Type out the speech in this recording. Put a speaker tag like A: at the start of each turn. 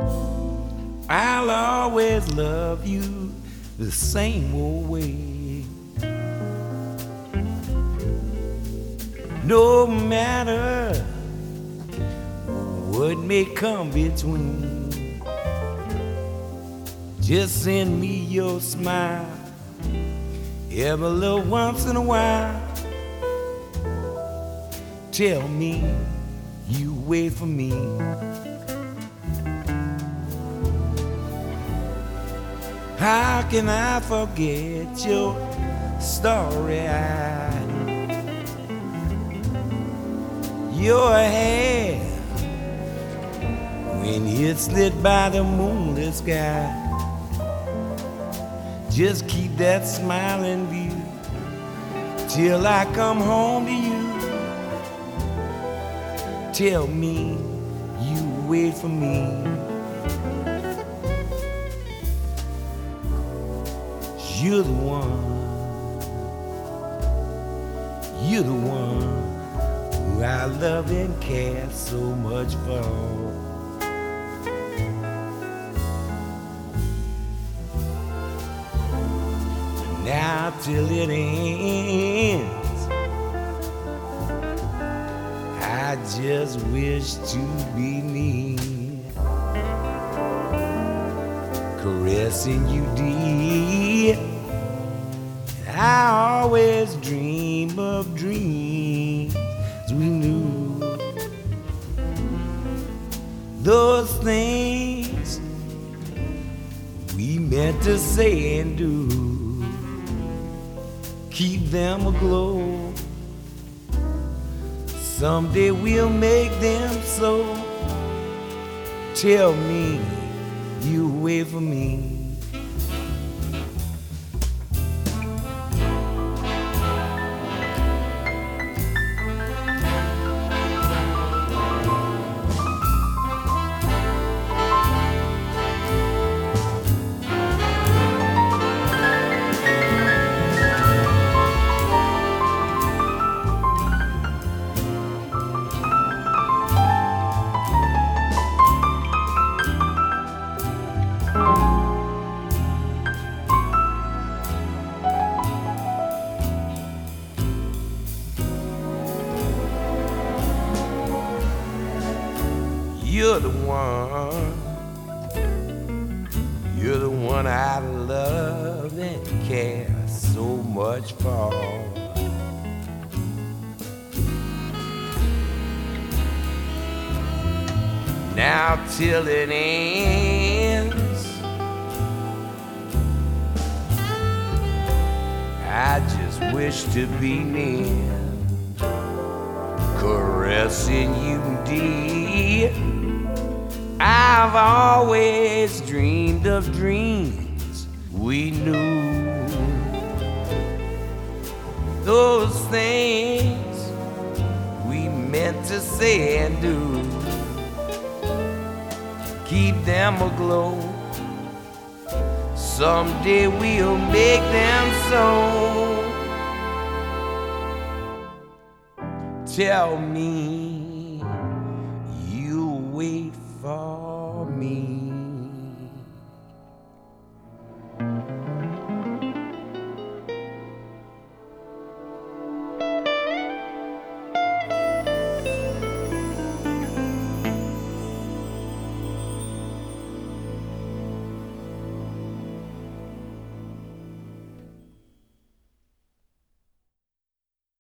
A: I'll always love you the same old way. No matter what may come between, just send me your smile every little once in a while. Tell me you wait for me. How can I forget your starry eyes, your hair when it's lit by the moonlit sky? Just keep that smile in view till I come home to you. Tell me you wait for me. You're the one, you're the one who I love and care so much for. Now till it ends, I just wish to be me, caressing you dear. I always dream of dreams we knew, those things we meant to say and do. Keep them aglow. Someday we'll make them so. Tell me you wait for me. You're the one I love and care so much for. Now till it ends, I just wish to be near, caressing you dear. I've always dreamed of dreams we knew, those things we meant to say and do. Keep them aglow. Someday we'll make them so. Tell me you'll wait for me.